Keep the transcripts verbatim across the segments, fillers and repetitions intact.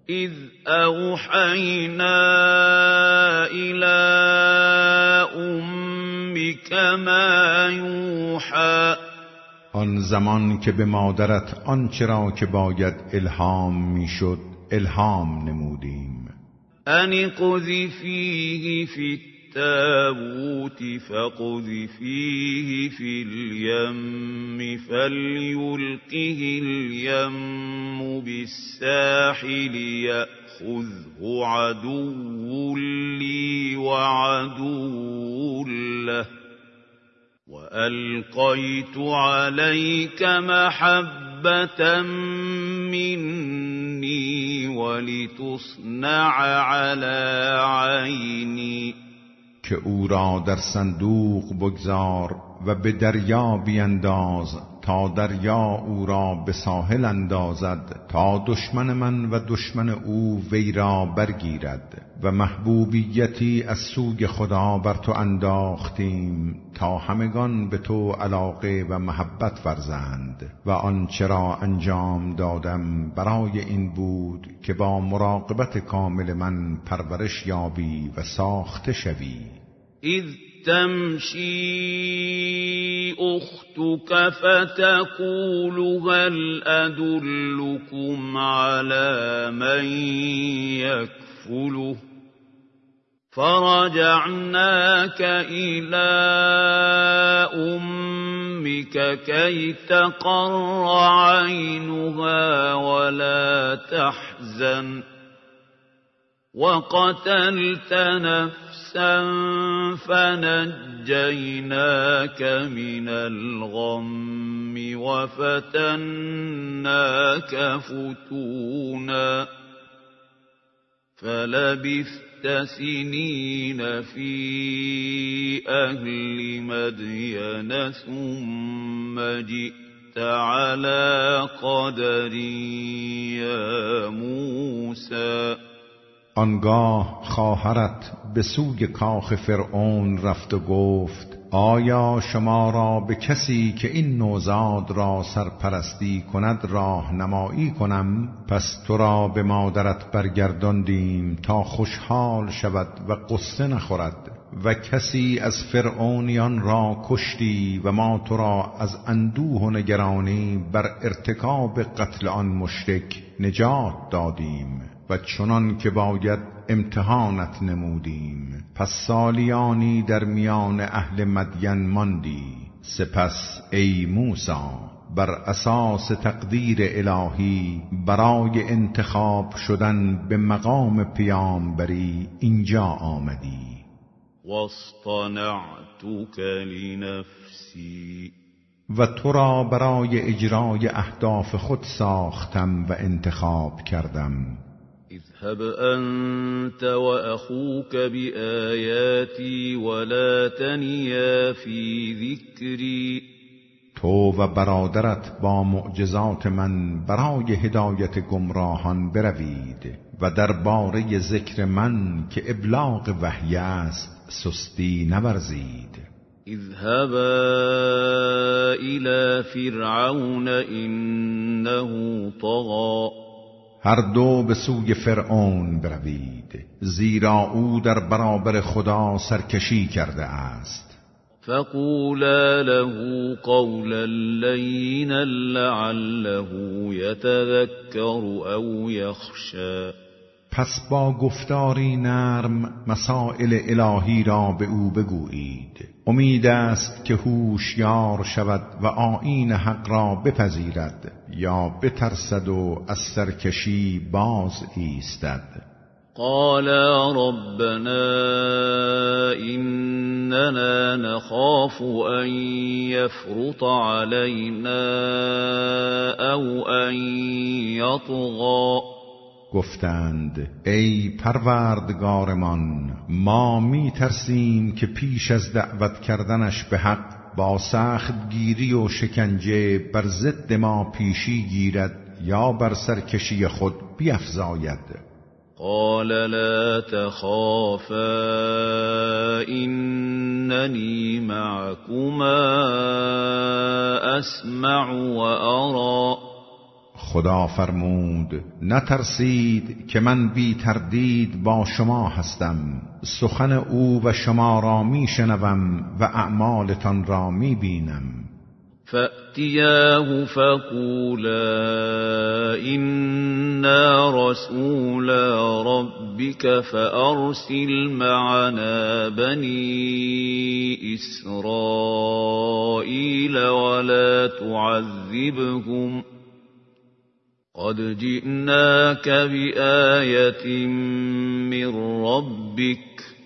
اذ اوحینا الی امک ما یوحی. آن زمان که به مادرت آنچه را که باید الهام میشد الهام نمودیم. ان اقذفیه فی التابوت فاقذفیه فی الیم فلیلقه الیم بالساحل یأخذه عدو لی وعدو له وألقيت عليك محبة مني ولتصنع على عيني. که او را در صندوق بگذار و به دریا بینداز تا دریا او را به ساحل اندازد تا دشمن من و دشمن او وی را برگیرد. و محبوبیتی از سوی خدا بر تو انداختیم تا همگان به تو علاقه و محبت ورزند. و آنچه را انجام دادم برای این بود که با مراقبت کامل من پرورش یابی و ساخته شوی. اذ تمشي أختك فتقول هل أدلكم على من يكفله فرجعناك إلى أمك كي تقر عينها ولا تحزن وقتلت نفسا فنجيناك من الغم وفتناك فتونا فلبثت سنين في أهل مدين ثم جئت على قدر يا موسى. آنگاه خواهرت به سوی کاخ فرعون رفت و گفت آیا شما را به کسی که این نوزاد را سرپرستی کند راهنمایی کنم؟ پس تو را به مادرت برگرداندیم تا خوشحال شود و قصه نخورد. و کسی از فرعونیان را کشتی و ما تو را از اندوه و نگرانی بر ارتکاب قتل آن مشرک نجات دادیم و چنان که باید امتحانت نمودیم. پس سالیانی در میان اهل مدین ماندی. سپس ای موسی بر اساس تقدیر الهی برای انتخاب شدن به مقام پیامبری اینجا آمدی. واصطنعتك لنفسی و تو را برای اجرای اهداف خود ساختم و انتخاب کردم. اذهب أنت وأخوك بآياتي ولا تنيا في ذكري. تو و برادرت با معجزات من برای هدایت گمراهان بروید و درباره ذکر من که ابلاغ وحی است سستی نورزید. اذهبا إلى فرعون إنه طغى. هر دو به سوی فرعون بروید زیرا او در برابر خدا سرکشی کرده است. فقولا له قولا لینا لعله یتذکر او یخشی. پس با گفتاری نرم مسائل الهی را به او بگویید. امید است که هوشیار شود و آیین حق را بپذیرد یا بترسد و از سرکشی باز ایستد. قالا ربنا إننا نخاف أن يفرط علينا أو أن يطغى. گفتند ای پروردگارمان ما می ترسیم که پیش از دعوت کردنش به حق با سخت گیری و شکنجه بر ضد ما پیشی گیرد یا بر سرکشی خود بیفزاید. قال لا تخافا إنني معكما أسمع وأرى. خدا فرمود نترسید که من بی تردید با شما هستم. سخن او و شما را می شنوم و اعمالتان را می بینم. فأتیاه فقولا إنا رسول ربك فأرسل معنا بني إسرائيل ولا تعذبهم قد جئناك بآية من ربك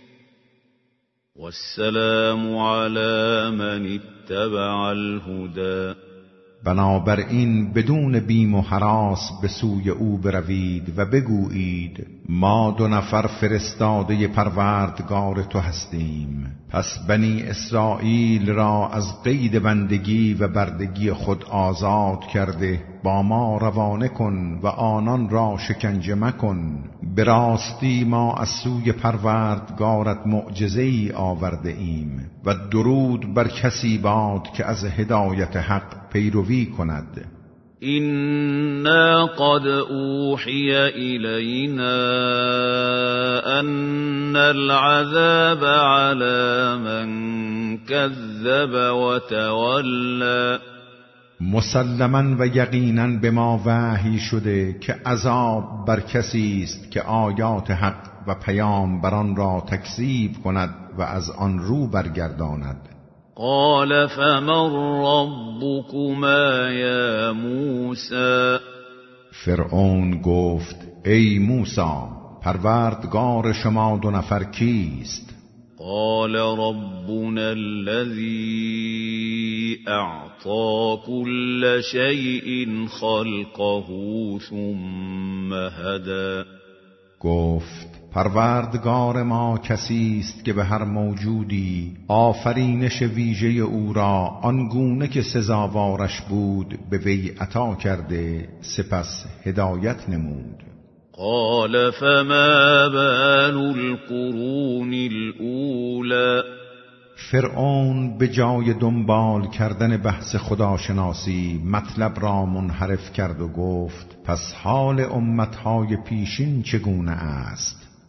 والسلام على من اتبع الهدى. بنابراین بدون بیم و هراس به سوی او بروید و بگویید ما دو نفر فرستاده پروردگار تو هستیم. پس بنی اسرائیل را از قید بندگی و بردگی خود آزاد کرده با ما روانه کن و آنان را شکنجه مکن. به راستی ما از سوی پروردگارت معجزه‌ای آورده ایم و درود بر کسی باد که از هدایت حق پیروی کند. إنا قد أوحي إلينا أن العذاب على من كذب وتولى. مسلماً و یقیناً به ما وحی شده که عذاب بر کسی است که آیات حق و پیامبران را تکذیب کند و از آن رو برگرداند. قال فمن ربكما یا موسی. فرعون گفت ای موسی پروردگار شما دو نفر کیست؟ قال ربنا الذي اعطى كل شيء خلقه ثم هدى. گفت پروردگار ما کسی است که به هر موجودی آفرینش ویژه او را آنگونه که سزاوارش بود به وی عطا کرده سپس هدایت نمود. قال فما بال القرون الاولى. فرعون به جای دنبال کردن بحث خداشناسی مطلب را منحرف کرد و گفت پس حال امتهای پیشین چگونه است؟